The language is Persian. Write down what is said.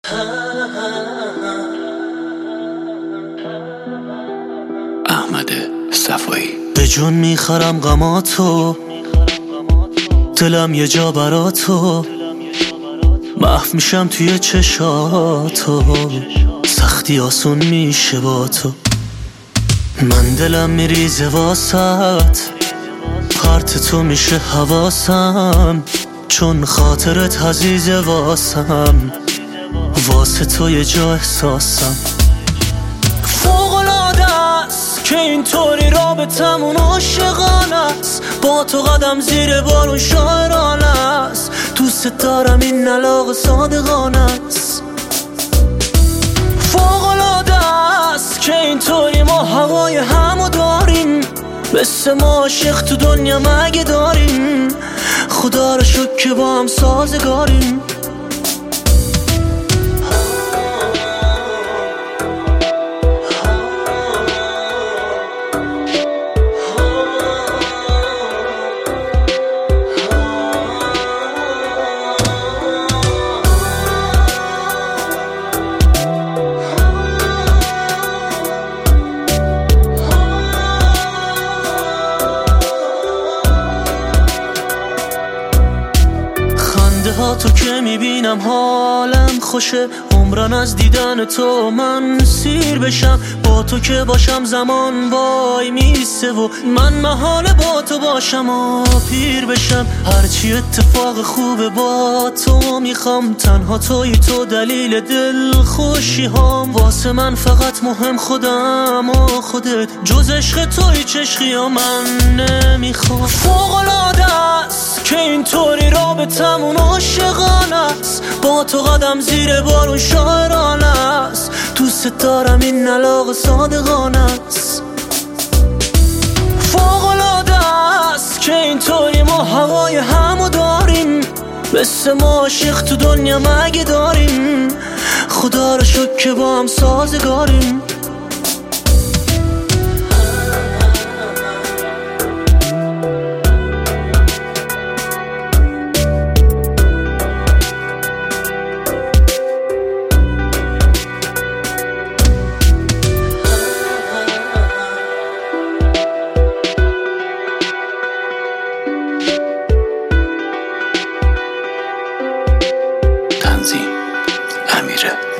احمد صفایی. به جون میخرم غماتو، دلم یه جا براتو، محو میشم توی چشاتو، سختی آسون میشه با تو. من دلم میریزه واسط، پرت تو میشه حواسم، چون خاطرت عزیزه واسم، واسه تو یه جا احساسم. فوق‌العاده است که اینطوری رابطمون عاشقانه است، با تو قدم زیر بارون شاعرانه است، دوست دارم این علاقه صادقانه است. فوق‌العاده است که اینطوری ما هوای همو داریم، مثل ما عاشق تو دنیا مگه داریم، خدا رو شکر که با هم سازگاریم. تو که میبینم حالم خوشه، عمرن از دیدن تو من سیر بشم، با تو که باشم زمان وای میسه و من محاله با تو باشم و پیر بشم. هرچی اتفاق خوبه با تو میخوام، تنها توی تو دلیل دل خوشی هام، واسه من فقط مهم خودم و خودت، جز عشق توی چشقی ها من نمیخوام. فوق‌العاده است که اینطوری رابطمون عاشقانه است، با تو قدم زیر بارون شاعرانه است، دوست دارم این علاقه صادقانه است. فوق‌العاده است که اینطوری ما هوای همو داریم، مثل ما عاشق تو دنیا مگه داریم، خدا رو شکر که با هم سازگاریم. تنظیم امیره.